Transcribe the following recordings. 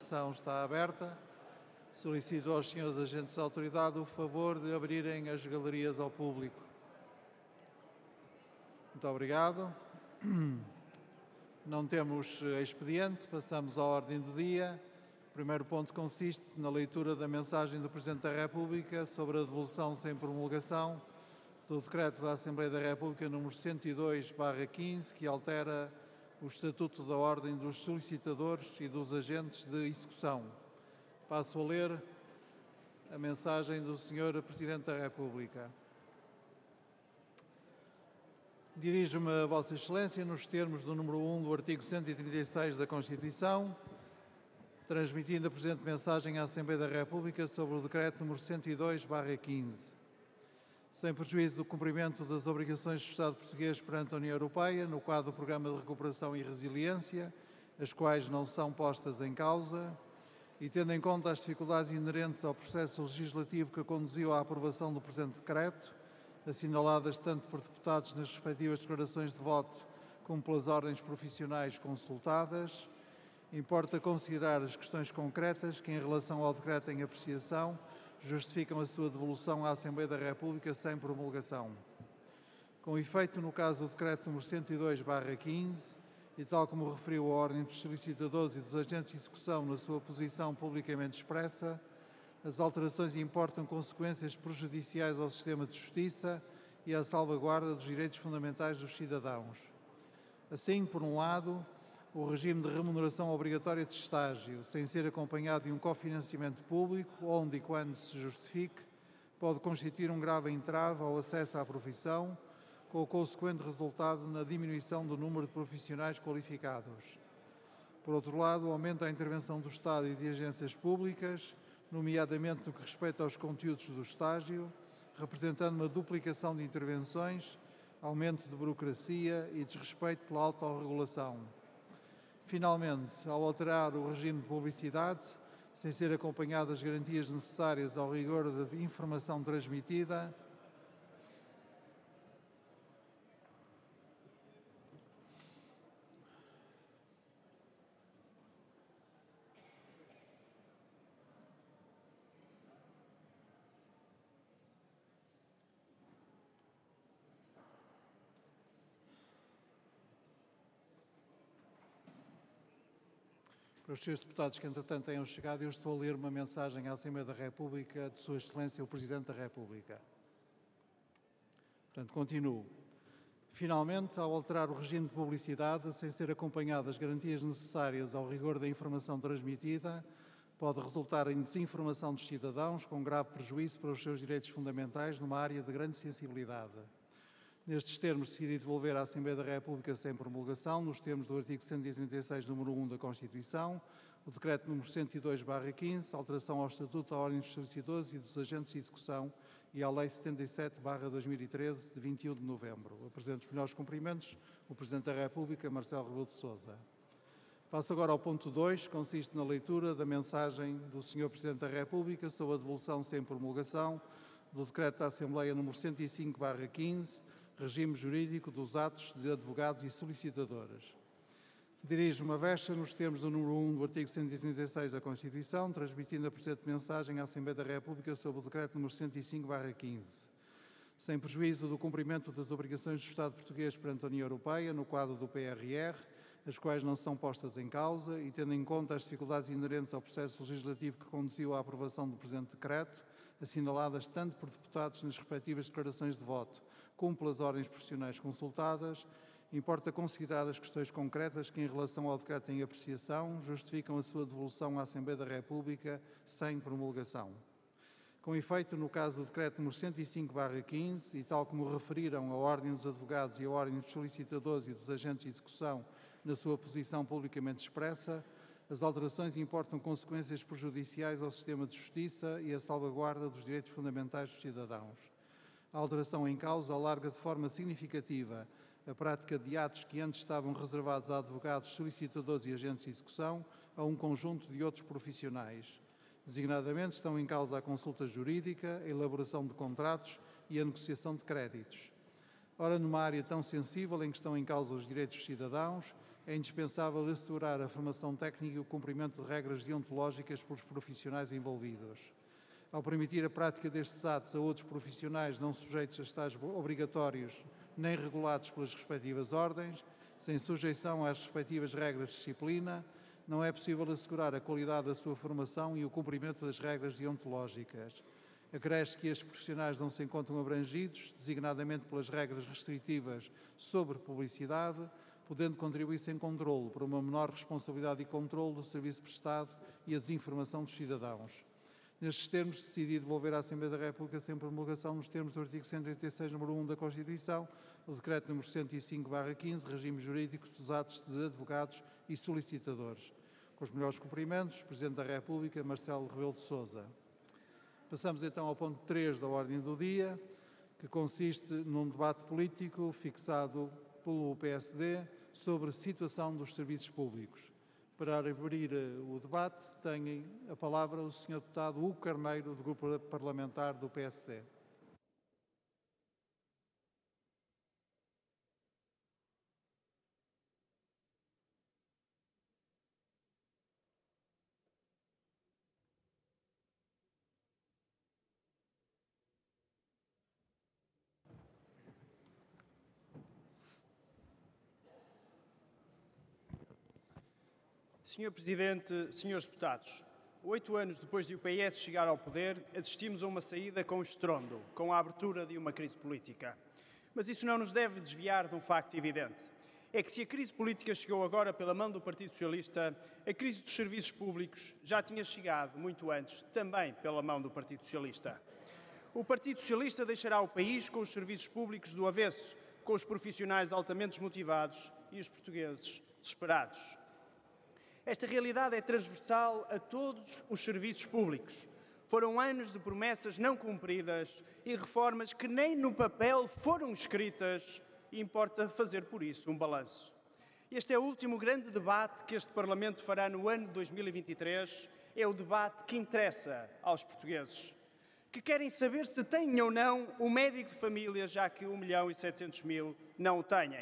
sessão está aberta. Solicito aos senhores agentes da autoridade o favor de abrirem as galerias ao público. Muito obrigado. Não temos expediente, passamos à ordem do dia. O primeiro ponto consiste na leitura da mensagem do Presidente da República sobre a devolução sem promulgação do Decreto da Assembleia da República número 102/15, que altera o Estatuto da Ordem dos Solicitadores e dos Agentes de Execução. Passo a ler a mensagem do Sr. Presidente da República. Dirijo-me a Vossa Excelência nos termos do número 1 do artigo 136 da Constituição, transmitindo a presente mensagem à Assembleia da República sobre o Decreto número 102/15. Sem prejuízo do cumprimento das obrigações do Estado português perante a União Europeia, no quadro do Programa de Recuperação e Resiliência, as quais não são postas em causa, e tendo em conta as dificuldades inerentes ao processo legislativo que conduziu à aprovação do presente decreto, assinaladas tanto por deputados nas respectivas declarações de voto como pelas ordens profissionais consultadas, importa considerar as questões concretas que, em relação ao decreto em apreciação, justificam a sua devolução à Assembleia da República sem promulgação. Com efeito, no caso do Decreto número 102/15, e tal como referiu a Ordem dos Solicitadores e dos Agentes de Execução na sua posição publicamente expressa, as alterações importam consequências prejudiciais ao sistema de justiça e à salvaguarda dos direitos fundamentais dos cidadãos. Assim, por um lado, o regime de remuneração obrigatória de estágio, sem ser acompanhado de um cofinanciamento público, onde e quando se justifique, pode constituir um grave entrave ao acesso à profissão, com o consequente resultado na diminuição do número de profissionais qualificados. Por outro lado, aumenta a intervenção do Estado e de agências públicas, nomeadamente no que respeita aos conteúdos do estágio, representando uma duplicação de intervenções, aumento de burocracia e desrespeito pela autorregulação. Finalmente, ao alterar o regime de publicidade, sem ser acompanhado das garantias necessárias ao rigor da informação transmitida, para os senhores deputados que, entretanto, tenham chegado, eu estou a ler uma mensagem à Assembleia da República de Sua Excelência, o Presidente da República. Portanto, continuo. Finalmente, ao alterar o regime de publicidade, sem ser acompanhado das garantias necessárias ao rigor da informação transmitida, pode resultar em desinformação dos cidadãos, com grave prejuízo para os seus direitos fundamentais numa área de grande sensibilidade. Nestes termos, decidi devolver à Assembleia da República sem promulgação, nos termos do artigo 136, número 1 da Constituição, o Decreto número 102/15, alteração ao Estatuto da Ordem dos Solicitadores e dos Agentes de Execução e à Lei 77/2013, de 21 de novembro. Apresento os melhores cumprimentos, o Presidente da República, Marcelo Rebelo de Sousa. Passo agora ao ponto 2, que consiste na leitura da mensagem do Sr. Presidente da República sobre a devolução sem promulgação do Decreto da Assembleia número 105/15, regime jurídico dos atos de advogados e solicitadores. Dirijo-me a VESTA nos termos do número 1 do artigo 136 da Constituição, transmitindo a presente mensagem à Assembleia da República sobre o Decreto número 105/15. Sem prejuízo do cumprimento das obrigações do Estado português perante a União Europeia, no quadro do PRR, as quais não são postas em causa, e tendo em conta as dificuldades inerentes ao processo legislativo que conduziu à aprovação do presente decreto, assinaladas tanto por deputados nas respectivas declarações de voto, como pelas ordens profissionais consultadas, importa considerar as questões concretas que, em relação ao decreto em apreciação, justificam a sua devolução à Assembleia da República sem promulgação. Com efeito, no caso do Decreto número 105/15, e tal como referiram a Ordem dos Advogados e a Ordem dos Solicitadores e dos Agentes de Execução na sua posição publicamente expressa, as alterações importam consequências prejudiciais ao sistema de justiça e à salvaguarda dos direitos fundamentais dos cidadãos. A alteração em causa alarga de forma significativa a prática de atos que antes estavam reservados a advogados, solicitadores e agentes de execução a um conjunto de outros profissionais. Designadamente estão em causa a consulta jurídica, a elaboração de contratos e a negociação de créditos. Ora, numa área tão sensível em que estão em causa os direitos dos cidadãos, é indispensável assegurar a formação técnica e o cumprimento de regras deontológicas pelos profissionais envolvidos. Ao permitir a prática destes atos a outros profissionais não sujeitos a estágios obrigatórios nem regulados pelas respectivas ordens, sem sujeição às respectivas regras de disciplina, não é possível assegurar a qualidade da sua formação e o cumprimento das regras deontológicas. Acresce que estes profissionais não se encontram abrangidos, designadamente pelas regras restritivas sobre publicidade, podendo contribuir sem controlo para uma menor responsabilidade e controlo do serviço prestado e a desinformação dos cidadãos. Nestes termos, decidi devolver à Assembleia da República, sem promulgação, nos termos do artigo 136, número 1 da Constituição, o Decreto número 105/15, regime jurídico dos atos de advogados e solicitadores. Com os melhores cumprimentos, Presidente da República, Marcelo Rebelo de Sousa. Passamos então ao ponto 3 da ordem do dia, que consiste num debate político fixado pelo PSD sobre a situação dos serviços públicos. Para abrir o debate, tem a palavra o Sr. Deputado Hugo Carneiro, do Grupo Parlamentar do PSD. Senhor Presidente, senhores deputados, 8 anos depois de o PS chegar ao poder, assistimos a uma saída com estrondo, com a abertura de uma crise política. Mas isso não nos deve desviar de um facto evidente. É que se a crise política chegou agora pela mão do Partido Socialista, a crise dos serviços públicos já tinha chegado muito antes, também pela mão do Partido Socialista. O Partido Socialista deixará o país com os serviços públicos do avesso, com os profissionais altamente desmotivados e os portugueses desesperados. Esta realidade é transversal a todos os serviços públicos. Foram anos de promessas não cumpridas e reformas que nem no papel foram escritas e importa fazer por isso um balanço. Este é o último grande debate que este Parlamento fará no ano de 2023. É o debate que interessa aos portugueses, que querem saber se têm ou não um médico de família, já que 1.700.000 não o têm.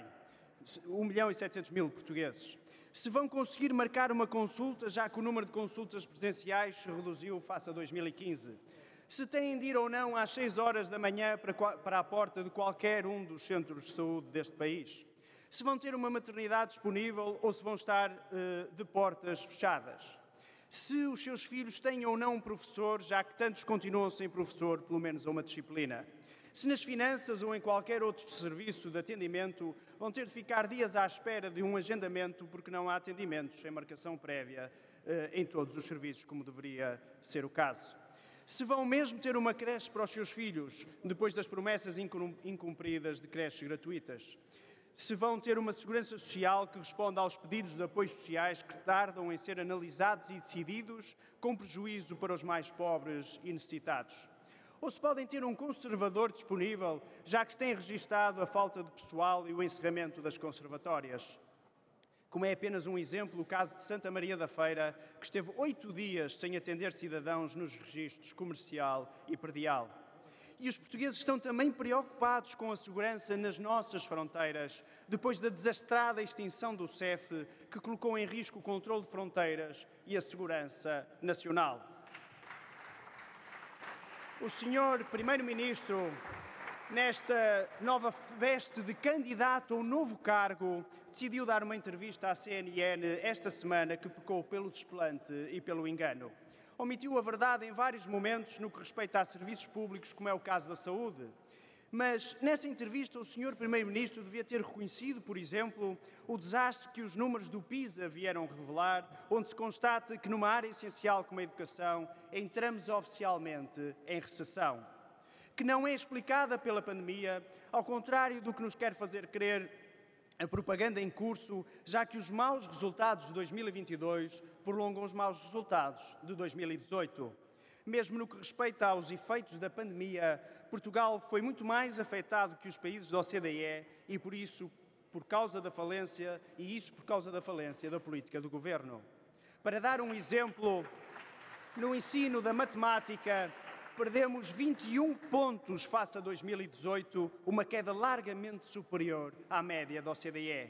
1.700.000 portugueses. Se vão conseguir marcar uma consulta, já que o número de consultas presenciais se reduziu face a 2015. Se têm de ir ou não às 6 horas da manhã para a porta de qualquer um dos centros de saúde deste país. Se vão ter uma maternidade disponível ou se vão estar de portas fechadas. Se os seus filhos têm ou não um professor, já que tantos continuam sem professor, pelo menos a uma disciplina. Se nas finanças ou em qualquer outro serviço de atendimento vão ter de ficar dias à espera de um agendamento porque não há atendimentos sem marcação prévia em todos os serviços, como deveria ser o caso. Se vão mesmo ter uma creche para os seus filhos, depois das promessas incumpridas de creches gratuitas. Se vão ter uma segurança social que responda aos pedidos de apoios sociais que tardam em ser analisados e decididos, com prejuízo para os mais pobres e necessitados. Ou se podem ter um conservador disponível, já que se tem registado a falta de pessoal e o encerramento das conservatórias. Como é apenas um exemplo, o caso de Santa Maria da Feira, que esteve 8 dias sem atender cidadãos nos registros comercial e predial. E os portugueses estão também preocupados com a segurança nas nossas fronteiras, depois da desastrada extinção do CEF, que colocou em risco o controle de fronteiras e a segurança nacional. O senhor Primeiro-Ministro, nesta nova veste de candidato a um novo cargo, decidiu dar uma entrevista à CNN esta semana que pecou pelo desplante e pelo engano. Omitiu a verdade em vários momentos no que respeita a serviços públicos, como é o caso da saúde. Mas, nessa entrevista, o Sr. Primeiro-Ministro devia ter reconhecido, por exemplo, o desastre que os números do PISA vieram revelar, onde se constata que, numa área essencial como a educação, entramos oficialmente em recessão, que não é explicada pela pandemia, ao contrário do que nos quer fazer crer a propaganda em curso, já que os maus resultados de 2022 prolongam os maus resultados de 2018. Mesmo no que respeita aos efeitos da pandemia, Portugal foi muito mais afetado que os países da OCDE e por causa da falência da política do governo. Para dar um exemplo, no ensino da matemática, perdemos 21 pontos face a 2018, uma queda largamente superior à média da OCDE.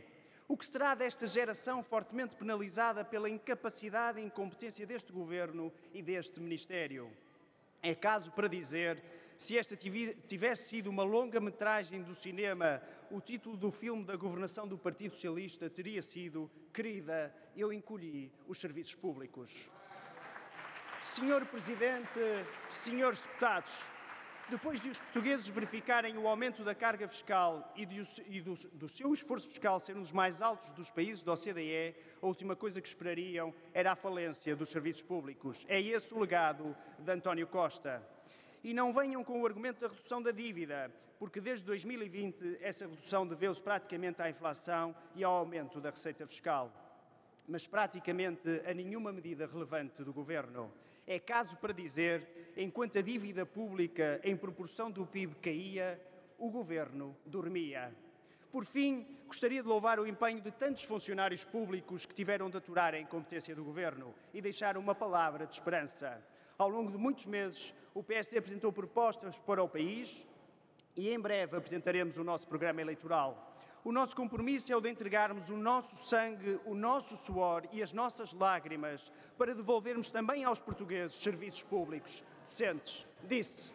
O que será desta geração fortemente penalizada pela incapacidade e incompetência deste Governo e deste Ministério? É caso para dizer, se esta tivesse sido uma longa-metragem do cinema, o título do filme da governação do Partido Socialista teria sido "Querida, eu encolhi os serviços públicos". Senhor Presidente, senhores deputados, depois de os portugueses verificarem o aumento da carga fiscal e do seu esforço fiscal ser um dos mais altos dos países da OCDE, a última coisa que esperariam era a falência dos serviços públicos. É esse o legado de António Costa. E não venham com o argumento da redução da dívida, porque desde 2020 essa redução deveu-se praticamente à inflação e ao aumento da receita fiscal, mas praticamente a nenhuma medida relevante do Governo. É caso para dizer, enquanto a dívida pública em proporção do PIB caía, o Governo dormia. Por fim, gostaria de louvar o empenho de tantos funcionários públicos que tiveram de aturar a incompetência do Governo e deixar uma palavra de esperança. Ao longo de muitos meses, o PSD apresentou propostas para o país e em breve apresentaremos o nosso programa eleitoral. O nosso compromisso é o de entregarmos o nosso sangue, o nosso suor e as nossas lágrimas para devolvermos também aos portugueses serviços públicos decentes. Disse.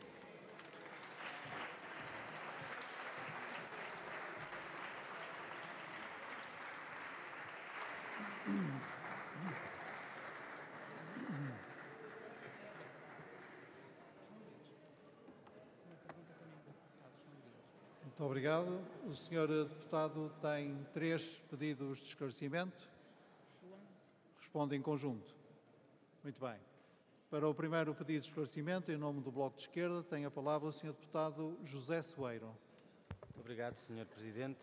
Muito obrigado. O senhor deputado tem 3 pedidos de esclarecimento. Responde em conjunto. Muito bem. Para o primeiro pedido de esclarecimento, em nome do Bloco de Esquerda, tem a palavra o senhor deputado José Soeiro. Muito obrigado, Sr. Presidente.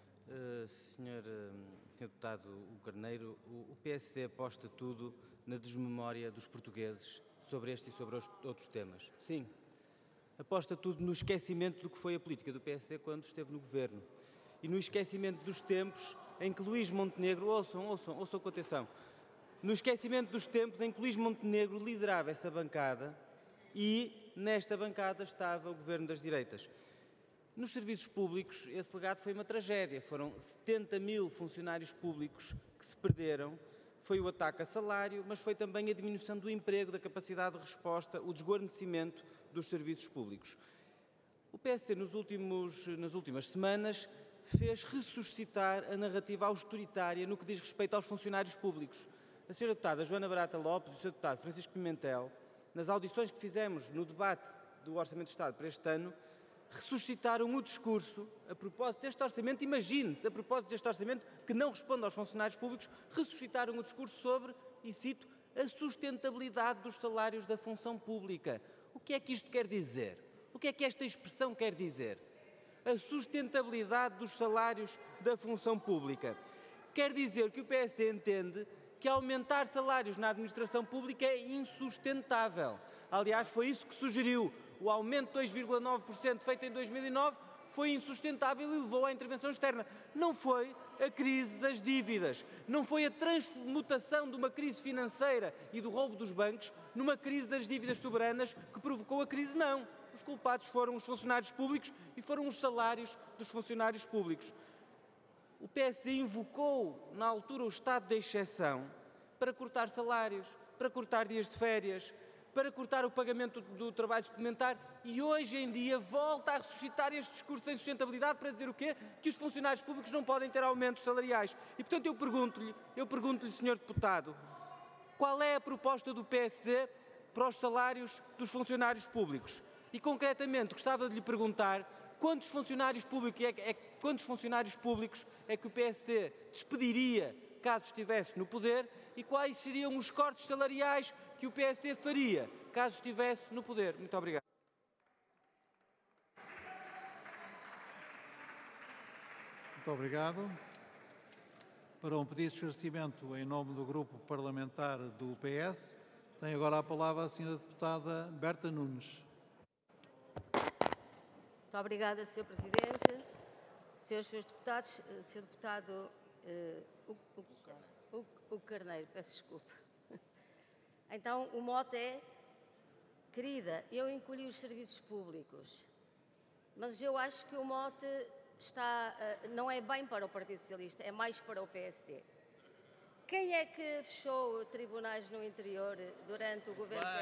Senhor deputado Carneiro, o PSD aposta tudo na desmemória dos portugueses sobre este e sobre outros temas. Sim. Aposta tudo no esquecimento do que foi a política do PSD quando esteve no Governo e no esquecimento dos tempos em que Luís Montenegro, ouçam com atenção, no esquecimento dos tempos em que Luís Montenegro liderava essa bancada e nesta bancada estava o Governo das direitas. Nos serviços públicos, esse legado foi uma tragédia. Foram 70 mil funcionários públicos que se perderam. Foi o ataque a salário, mas foi também a diminuição do emprego, da capacidade de resposta, o desguarnecimento dos serviços públicos. O PSD, nas últimas semanas, fez ressuscitar a narrativa austeritária no que diz respeito aos funcionários públicos. A senhora deputada Joana Barata Lopes e o senhor deputado Francisco Pimentel, nas audições que fizemos no debate do Orçamento de Estado para este ano, ressuscitaram o discurso a propósito deste orçamento. Imagine-se, a propósito deste orçamento que não responde aos funcionários públicos, ressuscitaram o discurso sobre, e cito, a sustentabilidade dos salários da função pública. O que é que isto quer dizer? O que é que esta expressão quer dizer? A sustentabilidade dos salários da função pública. Quer dizer que o PSD entende que aumentar salários na administração pública é insustentável. Aliás, foi isso que sugeriu. O aumento de 2,9% feito em 2009 foi insustentável e levou à intervenção externa. Não foi a crise das dívidas, não foi a transmutação de uma crise financeira e do roubo dos bancos numa crise das dívidas soberanas que provocou a crise, não. Os culpados foram os funcionários públicos e foram os salários dos funcionários públicos. O PSD invocou, na altura, o estado de exceção para cortar salários, para cortar dias de férias, para cortar o pagamento do trabalho suplementar e hoje em dia volta a ressuscitar este discurso de insustentabilidade para dizer o quê? Que os funcionários públicos não podem ter aumentos salariais. E, portanto, eu pergunto-lhe, Sr. Deputado, qual é a proposta do PSD para os salários dos funcionários públicos? E, concretamente, gostava de lhe perguntar quantos funcionários públicos é que o PSD despediria caso estivesse no poder e quais seriam os cortes salariais que o PSD faria caso estivesse no poder. Muito obrigado. Muito obrigado. Para um pedido de esclarecimento em nome do Grupo Parlamentar do PS, tem agora a palavra a senhora deputada Berta Nunes. Muito obrigada, Sr. Presidente. Senhores deputados, Sr. Deputado o Carneiro, peço desculpa. Então, o mote é, querida, eu encolhi os serviços públicos, mas eu acho que o mote não é bem para o Partido Socialista, é mais para o PSD. Quem é que fechou tribunais no interior durante o governo